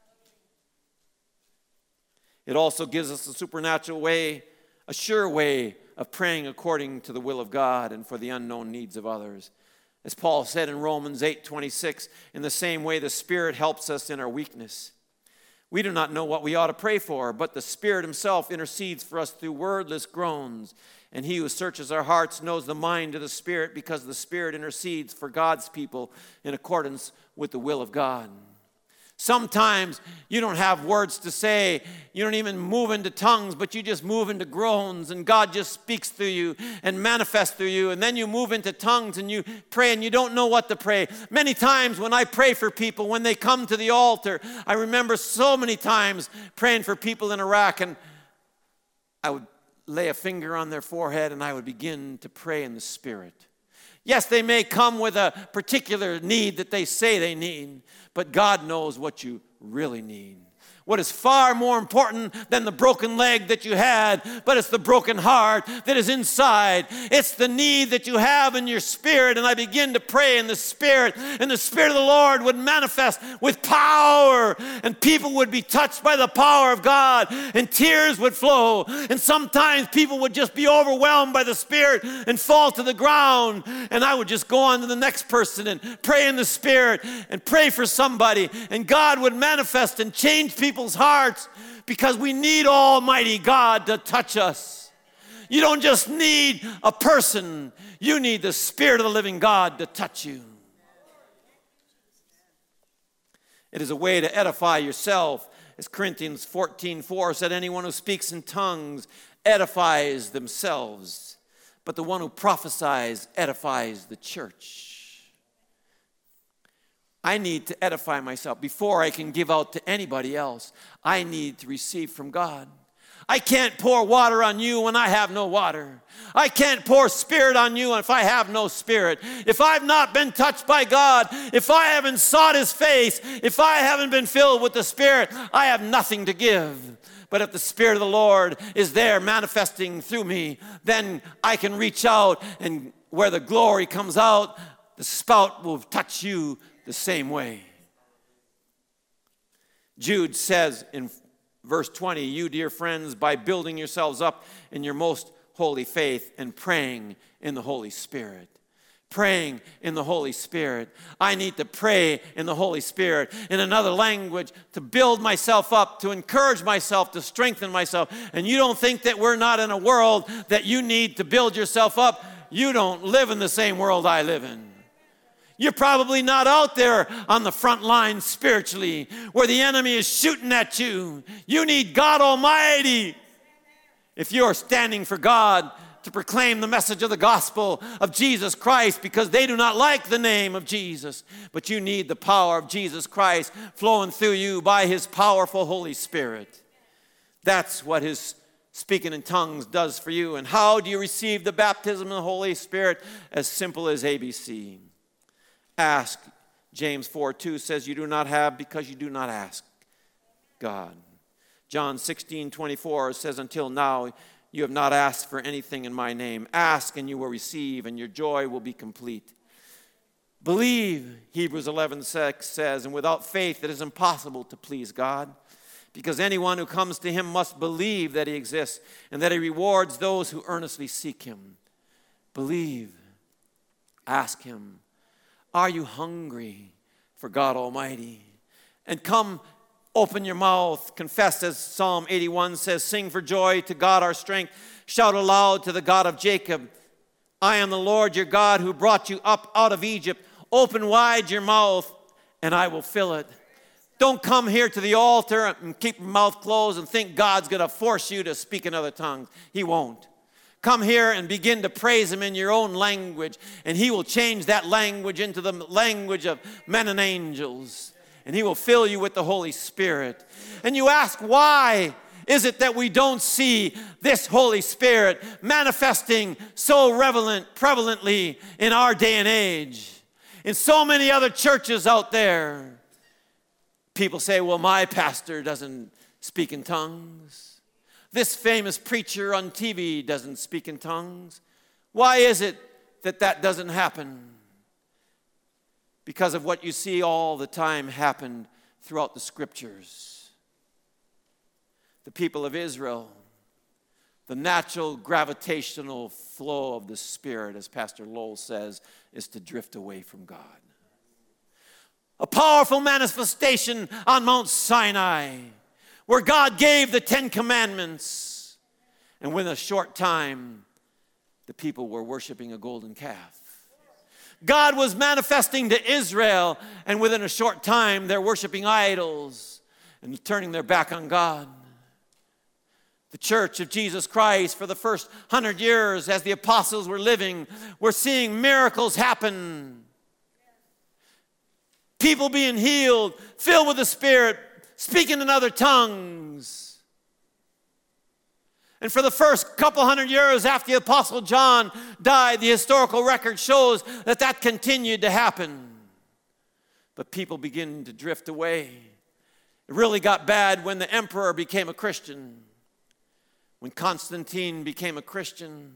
It also gives us a supernatural way, a sure way of praying according to the will of God and for the unknown needs of others. As Paul said in Romans eight twenty-six, in the same way the Spirit helps us in our weakness. We do not know what we ought to pray for, but the Spirit Himself intercedes for us through wordless groans. And He who searches our hearts knows the mind of the Spirit, because the Spirit intercedes for God's people in accordance with the will of God. Sometimes you don't have words to say. You don't even move into tongues, but you just move into groans, and God just speaks through you and manifests through you. And then you move into tongues and you pray and you don't know what to pray. Many times when I pray for people, when they come to the altar, I remember so many times praying for people in Iraq, and I would lay a finger on their forehead and I would begin to pray in the Spirit. Yes, they may come with a particular need that they say they need, but God knows what you really need. What is far more important than the broken leg that you had, but it's the broken heart that is inside. It's the need that you have in your spirit. And I begin to pray in the Spirit, and the Spirit of the Lord would manifest with power, and people would be touched by the power of God, and tears would flow. And sometimes people would just be overwhelmed by the Spirit and fall to the ground. And I would just go on to the next person and pray in the Spirit and pray for somebody, and God would manifest and change people. People's hearts, because we need Almighty God to touch us. You don't just need a person, you need the Spirit of the living God to touch you. It is a way to edify yourself. As Corinthians fourteen four said, anyone who speaks in tongues edifies themselves, but the one who prophesies edifies the church. I need to edify myself before I can give out to anybody else. I need to receive from God. I can't pour water on you when I have no water. I can't pour Spirit on you if I have no Spirit. If I've not been touched by God, if I haven't sought His face, if I haven't been filled with the Spirit, I have nothing to give. But if the Spirit of the Lord is there manifesting through me, then I can reach out, and where the glory comes out, the spout will touch you the same way. Jude says in verse twenty, you dear friends, by building yourselves up in your most holy faith and praying in the Holy Spirit. Praying in the Holy Spirit. I need to pray in the Holy Spirit in another language to build myself up, to encourage myself, to strengthen myself. And you don't think that we're not in a world that you need to build yourself up. You don't live in the same world I live in. You're probably not out there on the front line spiritually where the enemy is shooting at you. You need God Almighty. If you're standing for God to proclaim the message of the gospel of Jesus Christ, because they do not like the name of Jesus, but you need the power of Jesus Christ flowing through you by His powerful Holy Spirit. That's what His speaking in tongues does for you. And how do you receive the baptism of the Holy Spirit? As simple as A B C. Ask. James four two says you do not have because you do not ask God. John sixteen twenty-four says, until now you have not asked for anything in my name. Ask and you will receive, and your joy will be complete. Believe, Hebrews eleven six says, and without faith it is impossible to please God, because anyone who comes to Him must believe that He exists and that He rewards those who earnestly seek Him. Believe. Ask Him. Are you hungry for God Almighty? And come, open your mouth, confess, as Psalm eighty-one says, sing for joy to God our strength, shout aloud to the God of Jacob. I am the Lord your God who brought you up out of Egypt. Open wide your mouth and I will fill it. Don't come here to the altar and keep your mouth closed and think God's going to force you to speak in other tongues. He won't. Come here and begin to praise Him in your own language, and He will change that language into the language of men and angels, and He will fill you with the Holy Spirit. And you ask, why is it that we don't see this Holy Spirit manifesting so prevalent, prevalently in our day and age? In so many other churches out there, people say, well, my pastor doesn't speak in tongues. This famous preacher on T V doesn't speak in tongues. Why is it that that doesn't happen? Because of what you see all the time happen throughout the scriptures. The people of Israel, the natural gravitational flow of the Spirit, as Pastor Lowell says, is to drift away from God. A powerful manifestation on Mount Sinai, where God gave the Ten Commandments, and within a short time, the people were worshiping a golden calf. God was manifesting to Israel, and within a short time, they're worshiping idols and turning their back on God. The church of Jesus Christ, for the first hundred years, as the apostles were living, were seeing miracles happen. People being healed, filled with the Spirit, speaking in other tongues. And for the first couple hundred years after the Apostle John died, the historical record shows that that continued to happen. But people begin to drift away. It really got bad when the emperor became a Christian. When Constantine became a Christian.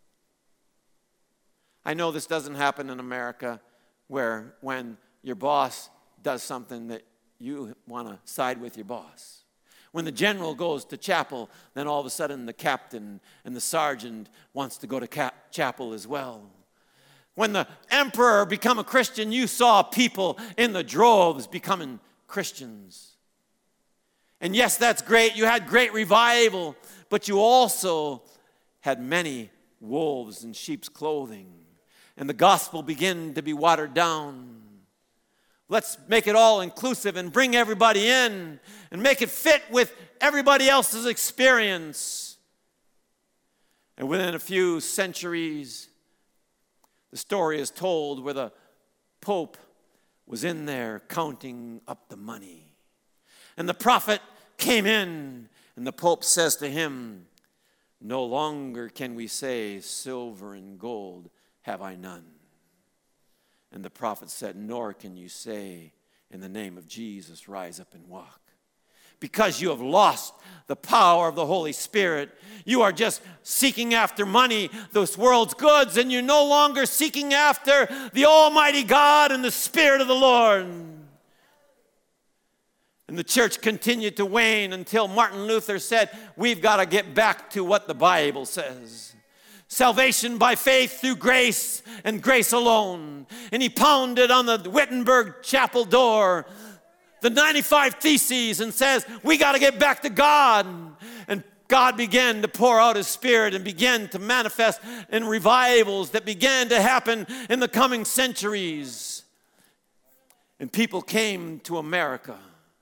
I know this doesn't happen in America, where when your boss does something that you want to side with your boss. When the general goes to chapel, then all of a sudden the captain and the sergeant wants to go to cap- chapel as well. When the emperor became a Christian, you saw people in the droves becoming Christians. And yes, that's great. You had great revival, but you also had many wolves in sheep's clothing. And the gospel began to be watered down. Let's make it all inclusive and bring everybody in and make it fit with everybody else's experience. And within a few centuries, the story is told where the Pope was in there counting up the money. And the prophet came in, and the Pope says to him, "No longer can we say, 'Silver and gold have I none.'" And the prophet said, "Nor can you say, 'In the name of Jesus, rise up and walk.' Because you have lost the power of the Holy Spirit. You are just seeking after money, this world's goods, and you're no longer seeking after the Almighty God and the Spirit of the Lord." And the church continued to wane until Martin Luther said, we've got to get back to what the Bible says. Salvation by faith through grace and grace alone. And he pounded on the Wittenberg chapel door the ninety-five Theses and says, we got to get back to God. And God began to pour out his Spirit and began to manifest in revivals that began to happen in the coming centuries. And people came to America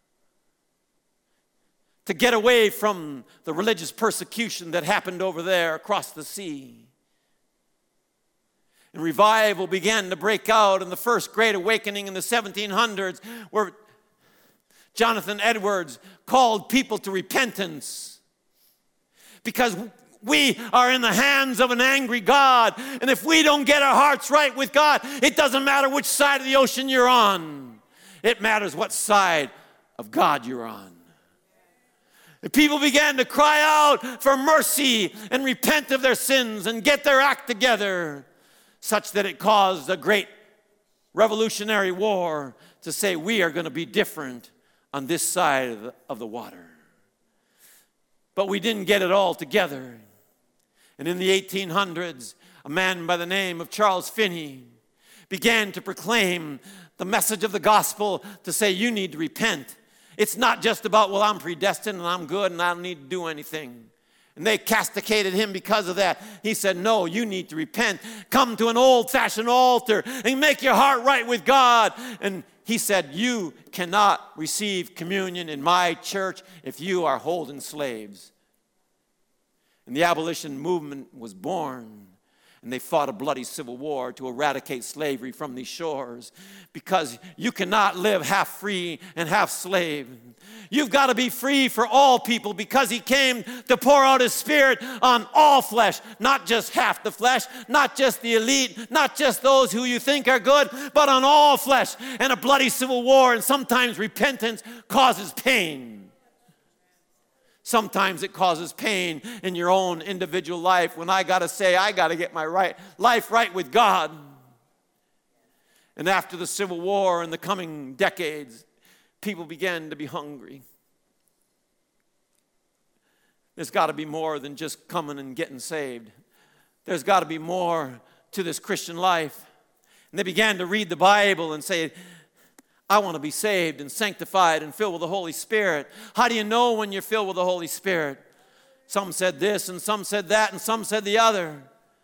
to get away from the religious persecution that happened over there across the sea. And revival began to break out in the first Great Awakening in the seventeen hundreds, where Jonathan Edwards called people to repentance. Because we are in the hands of an angry God, and if we don't get our hearts right with God, it doesn't matter which side of the ocean you're on. It matters what side of God you're on. The people began to cry out for mercy and repent of their sins and get their act together, such that it caused a great revolutionary war to say we are going to be different on this side of the, of the water. But we didn't get it all together. And in the eighteen hundreds, a man by the name of Charles Finney began to proclaim the message of the gospel to say you need to repent. It's not just about, well, I'm predestined and I'm good and I don't need to do anything. And they castigated him because of that. He said, no, you need to repent. Come to an old-fashioned altar and make your heart right with God. And he said, you cannot receive communion in my church if you are holding slaves. And the abolition movement was born. And they fought a bloody civil war to eradicate slavery from these shores, because you cannot live half free and half slave. You've got to be free for all people, because he came to pour out his Spirit on all flesh, not just half the flesh, not just the elite, not just those who you think are good, but on all flesh. And a bloody civil war and sometimes repentance causes pain. Sometimes it causes pain in your own individual life when I got to say, I got to get my right life right with God. And after the Civil War and the coming decades, people began to be hungry. There's got to be more than just coming and getting saved. There's got to be more to this Christian life. And they began to read the Bible and say, I want to be saved and sanctified and filled with the Holy Spirit. How do you know when you're filled with the Holy Spirit? Some said this and some said that and some said the other.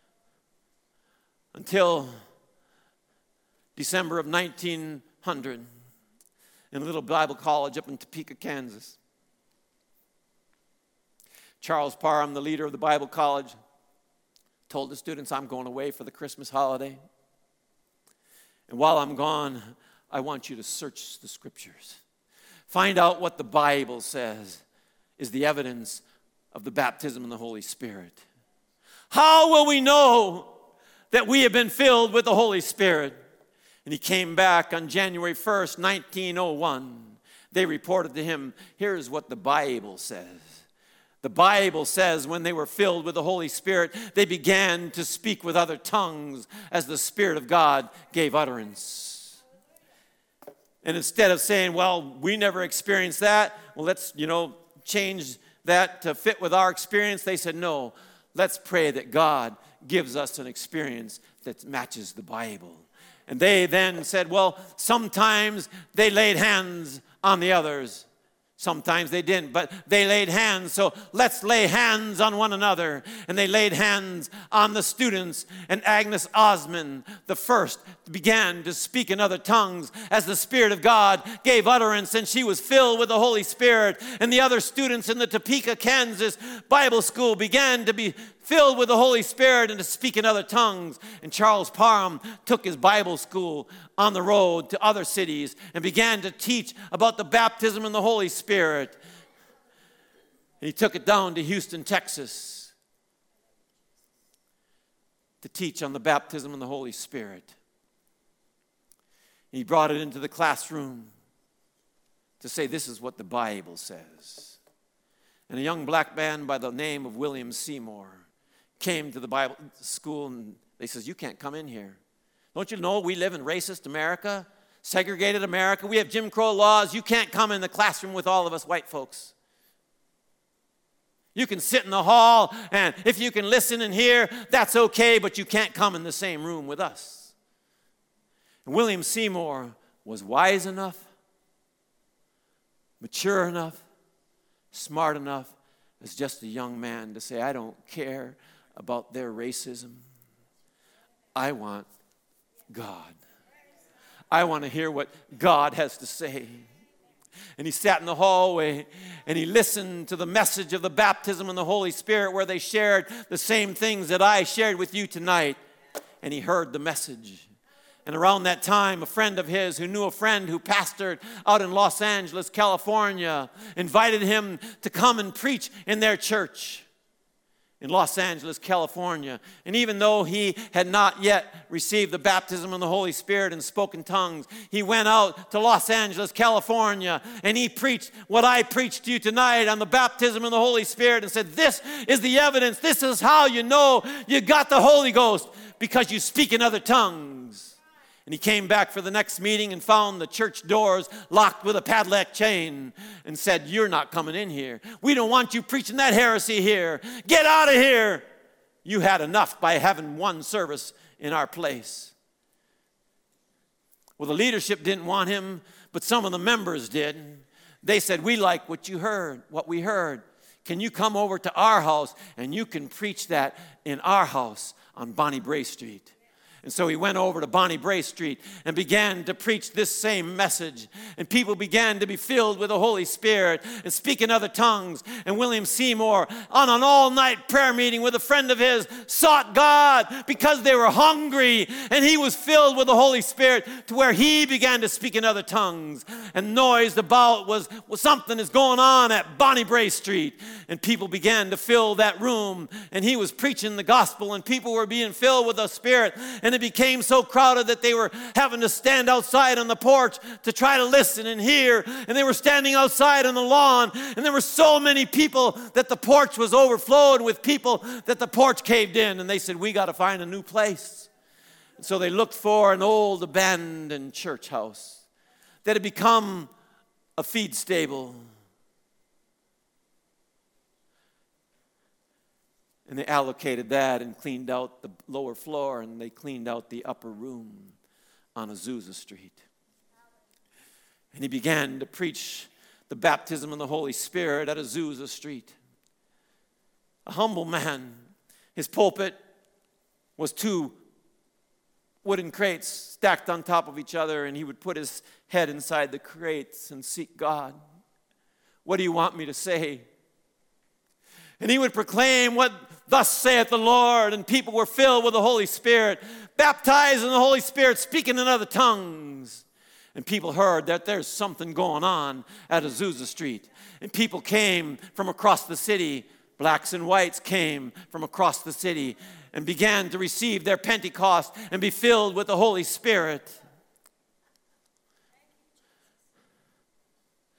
Until December of nineteen hundred in a little Bible college up in Topeka, Kansas. Charles Parham, the leader of the Bible college, told the students, I'm going away for the Christmas holiday. And while I'm gone, I want you to search the scriptures. Find out what the Bible says is the evidence of the baptism in the Holy Spirit. How will we know that we have been filled with the Holy Spirit? And he came back on January first, nineteen oh one. They reported to him, here's what the Bible says. The Bible says when they were filled with the Holy Spirit, they began to speak with other tongues as the Spirit of God gave utterance. And instead of saying, well, we never experienced that, well, let's, you know, change that to fit with our experience, they said, no, let's pray that God gives us an experience that matches the Bible. And they then said, well, sometimes they laid hands on the others. Sometimes they didn't, but they laid hands, so let's lay hands on one another. And they laid hands on the students, and Agnes Osmond, the first, began to speak in other tongues as the Spirit of God gave utterance, and she was filled with the Holy Spirit. And the other students in the Topeka, Kansas Bible School began to be filled with the Holy Spirit and to speak in other tongues. And Charles Parham took his Bible school on the road to other cities and began to teach about the baptism in the Holy Spirit. And he took it down to Houston, Texas, to teach on the baptism in the Holy Spirit. He brought it into the classroom to say, this is what the Bible says. And a young black man by the name of William Seymour came to the Bible school, and they says, you can't come in here. Don't you know we live in racist America, segregated America? We have Jim Crow laws. You can't come in the classroom with all of us white folks. You can sit in the hall, and if you can listen and hear, that's okay, but you can't come in the same room with us. And William Seymour was wise enough, mature enough, smart enough as just a young man to say, I don't care about their racism. I want God. I want to hear what God has to say. And he sat in the hallway and he listened to the message of the baptism in the Holy Spirit, where they shared the same things that I shared with you tonight. And he heard the message. And around that time, a friend of his who knew a friend who pastored out in Los Angeles, California, invited him to come and preach in their church in Los Angeles, California. And even though he had not yet received the baptism in the Holy Spirit and spoken tongues, he went out to Los Angeles, California, and he preached what I preached to you tonight on the baptism in the Holy Spirit, and said, this is the evidence. This is how you know you got the Holy Ghost, because you speak in other tongues. And he came back for the next meeting and found the church doors locked with a padlock chain and said, you're not coming in here. We don't want you preaching that heresy here. Get out of here. You had enough by having one service in our place. Well, the leadership didn't want him, but some of the members did. They said, we like what you heard, what we heard. Can you come over to our house and you can preach that in our house on Bonnie Bray Street? And so he went over to Bonnie Bray Street and began to preach this same message. And people began to be filled with the Holy Spirit and speak in other tongues. And William Seymour, on an all-night prayer meeting with a friend of his, sought God because they were hungry. And he was filled with the Holy Spirit to where he began to speak in other tongues. And noise about was, was something is going on at Bonnie Bray Street. And people began to fill that room. And he was preaching the gospel, and people were being filled with the Spirit. And And it became so crowded that they were having to stand outside on the porch to try to listen and hear. And they were standing outside on the lawn. And there were so many people that the porch was overflowing with people that the porch caved in. And they said, we got to find a new place. And so they looked for an old abandoned church house that had become a feed stable. And they allocated that and cleaned out the lower floor, and they cleaned out the upper room on Azusa Street. And he began to preach the baptism in the Holy Spirit at Azusa Street. A humble man. His pulpit was two wooden crates stacked on top of each other, and he would put his head inside the crates and seek God. What do you want me to say? And he would proclaim what thus saith the Lord, and people were filled with the Holy Spirit, baptized in the Holy Spirit, speaking in other tongues. And people heard that there's something going on at Azusa Street. And people came from across the city. Blacks and whites came from across the city and began to receive their Pentecost and be filled with the Holy Spirit.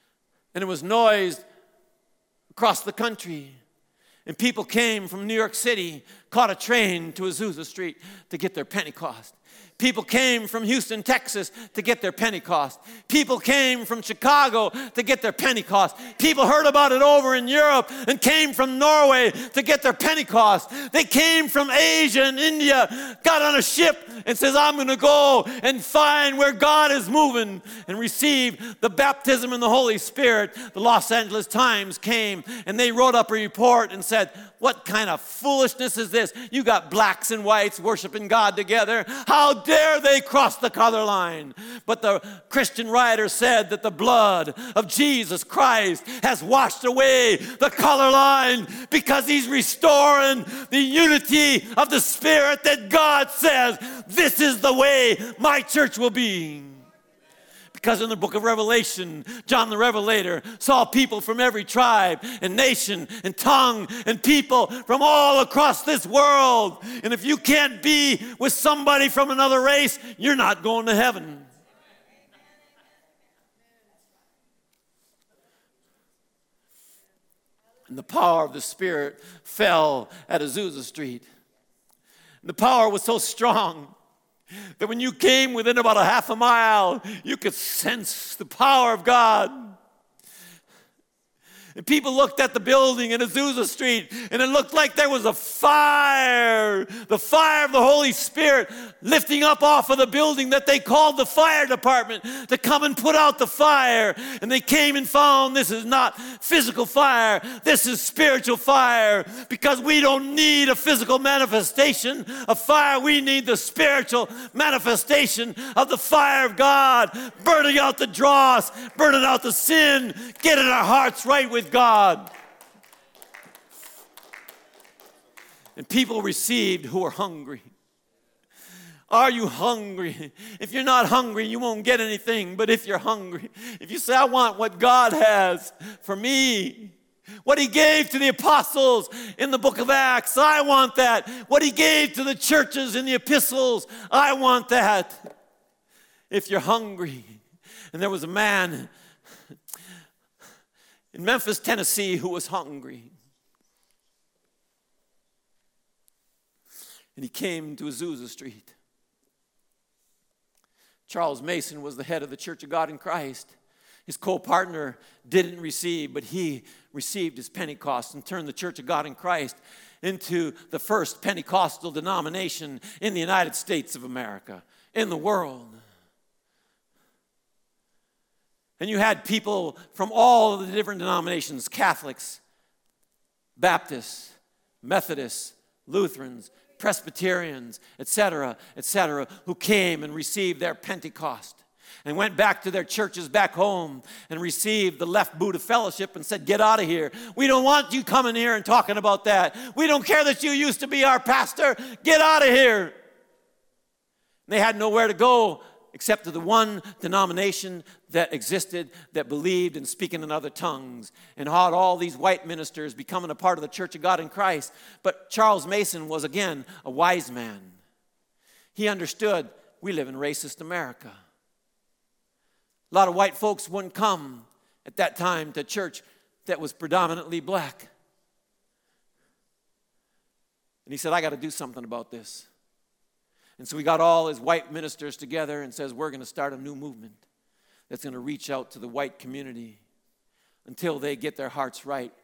And it was noised across the country. And people came from New York City, caught a train to Azusa Street to get their Pentecost. People came from Houston, Texas to get their Pentecost. People came from Chicago to get their Pentecost. People heard about it over in Europe and came from Norway to get their Pentecost. They came from Asia and India, got on a ship and says, I'm going to go and find where God is moving and receive the baptism in the Holy Spirit. The Los Angeles Times came and they wrote up a report and said, what kind of foolishness is this? You got blacks and whites worshiping God together. How dare they cross the color line? But the Christian writer said that the blood of Jesus Christ has washed away the color line because he's restoring the unity of the Spirit that God says, this is the way my church will be. Because in the book of Revelation, John the Revelator saw people from every tribe and nation and tongue and people from all across this world. And if you can't be with somebody from another race, you're not going to heaven. And the power of the Spirit fell at Azusa Street. And the power was so strong that when you came within about a half a mile, you could sense the power of God. And people looked at the building in Azusa Street, and it looked like there was a fire, the fire of the Holy Spirit lifting up off of the building that they called the fire department to come and put out the fire. And they came and found this is not physical fire, this is spiritual fire, because we don't need a physical manifestation of fire. We need the spiritual manifestation of the fire of God, burning out the dross, burning out the sin, getting our hearts right with God. And people received who are hungry. Are you hungry? If you're not hungry, you won't get anything. But if you're hungry, if you say, I want what God has for me, what he gave to the apostles in the book of Acts, I want that. What he gave to the churches in the epistles, I want that. If you're hungry. And there was a man in Memphis, Tennessee, who was hungry. And he came to Azusa Street. Charles Mason was the head of the Church of God in Christ. His co-partner didn't receive, but he received his Pentecost and turned the Church of God in Christ into the first Pentecostal denomination in the United States of America, in the world. And you had people from all of the different denominations, Catholics, Baptists, Methodists, Lutherans, Presbyterians, et cetera, et cetera, who came and received their Pentecost and went back to their churches back home and received the left boot of fellowship and said, get out of here. We don't want you coming here and talking about that. We don't care that you used to be our pastor. Get out of here. And they had nowhere to go except to the one denomination that existed that believed in speaking in other tongues, and had all these white ministers becoming a part of the Church of God in Christ. But Charles Mason was, again, a wise man. He understood we live in racist America. A lot of white folks wouldn't come at that time to church that was predominantly black. And he said, I got to do something about this. And so he got all his white ministers together and says, we're going to start a new movement that's going to reach out to the white community until they get their hearts right.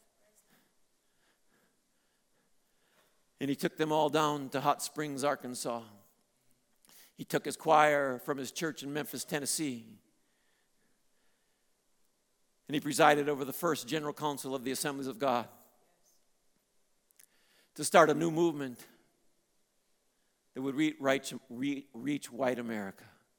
And he took them all down to Hot Springs, Arkansas. He took his choir from his church in Memphis, Tennessee. And he presided over the first General Council of the Assemblies of God to start a new movement that would re- reach, re- reach white America.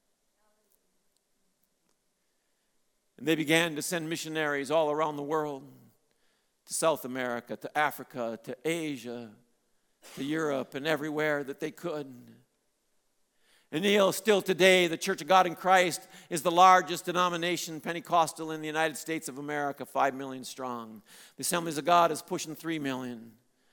And they began to send missionaries all around the world, to South America, to Africa, to Asia, to Europe, and everywhere that they could. And you know, still today, the Church of God in Christ is the largest denomination Pentecostal in the United States of America, five million strong. The Assemblies of God is pushing three million.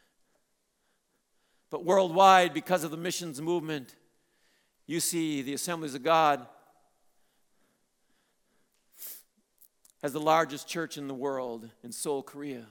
But worldwide, because of the missions movement, you see the Assemblies of God has the largest church in the world in Seoul, Korea.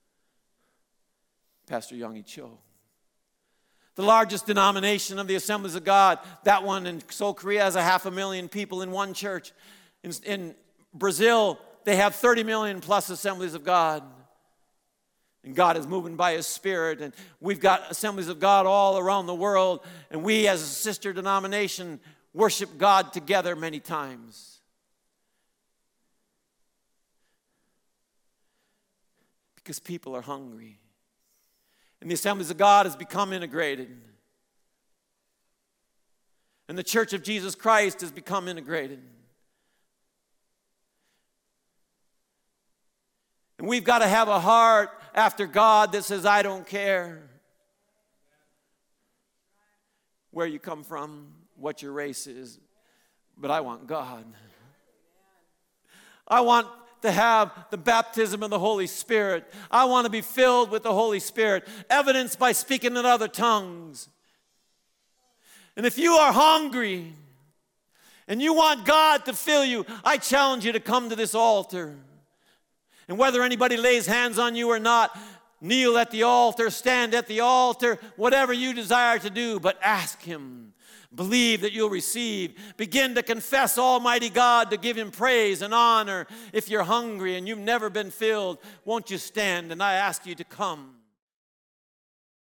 Pastor Young-hee Cho. The largest denomination of the Assemblies of God, that one in Seoul, Korea, has a half a million people in one church. In, in Brazil, they have thirty million plus Assemblies of God. And God is moving by His Spirit. And we've got Assemblies of God all around the world. And we as a sister denomination worship God together many times. Because people are hungry. And the Assemblies of God has become integrated. And the Church of Jesus Christ has become integrated. And we've got to have a heart after God that says, I don't care where you come from, what your race is, but I want God. I want to have the baptism of the Holy Spirit. I want to be filled with the Holy Spirit, evidenced by speaking in other tongues. And if you are hungry and you want God to fill you, I challenge you to come to this altar. And whether anybody lays hands on you or not, kneel at the altar, stand at the altar, whatever you desire to do, but ask Him. Believe that you'll receive. Begin to confess Almighty God, to give Him praise and honor. If you're hungry and you've never been filled, won't you stand? And I ask you to come.